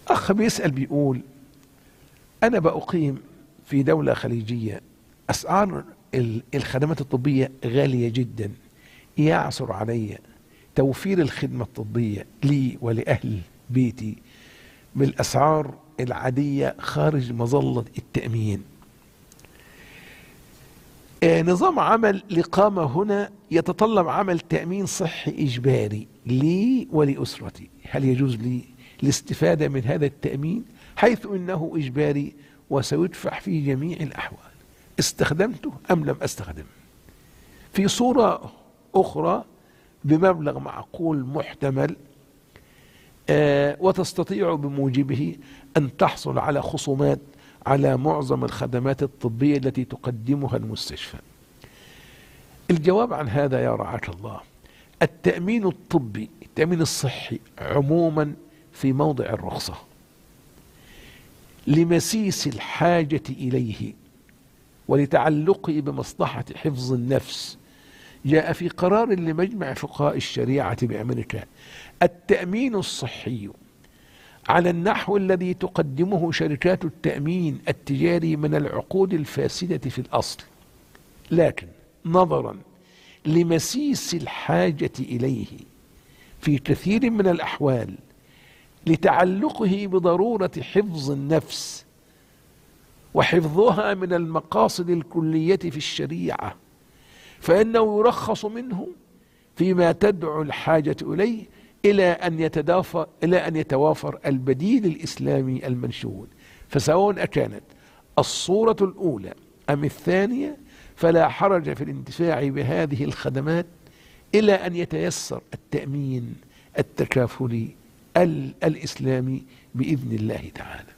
أخ بيسأل بيقول: أنا بأقيم في دولة خليجية، أسعار الخدمات الطبية غالية جدا، يعثر علي توفير الخدمة الطبية لي ولأهل بيتي بالأسعار العادية خارج مظلة التأمين. نظام عمل الإقامة هنا يتطلب عمل تأمين صحي إجباري لي ولأسرتي، هل يجوز لي الاستفادة من هذا التأمين حيث إنه إجباري وسيدفع في جميع الأحوال؟ استخدمته أم لم أستخدم؟ في صورة أخرى بمبلغ معقول محتمل، وتستطيع بموجبه أن تحصل على خصومات على معظم الخدمات الطبية التي تقدمها المستشفى. الجواب عن هذا يا رعاة الله: التأمين الطبي، التأمين الصحي عموما في موضع الرخصة لمسيس الحاجة إليه ولتعلقه بمصلحة حفظ النفس. جاء في قرار لمجمع فقهاء الشريعة بأمريكا: التأمين الصحي على النحو الذي تقدمه شركات التأمين التجاري من العقود الفاسدة في الأصل، لكن نظرا لمسيس الحاجة إليه في كثير من الأحوال لتعلقه بضرورة حفظ النفس وحفظها من المقاصد الكلية في الشريعة، فإنه يرخص منه فيما تدعو الحاجة إليه إلى أن يتوافر البديل الإسلامي المنشود. فسواء أكانت الصورة الأولى أم الثانية فلا حرج في الانتفاع بهذه الخدمات إلى أن يتيسر التأمين التكافلي الإسلامي بإذن الله تعالى.